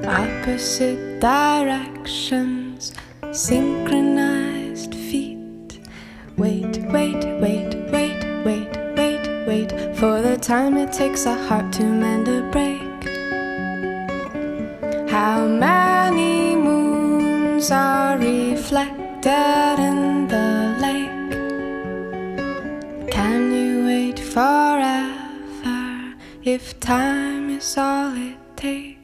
Opposite directions, synchronized feet. Wait, wait, wait, wait, wait, wait, wait for the time it takes a heart to mend a break. How many moons are reflected in the lake? Can you wait forever if time is all it takes?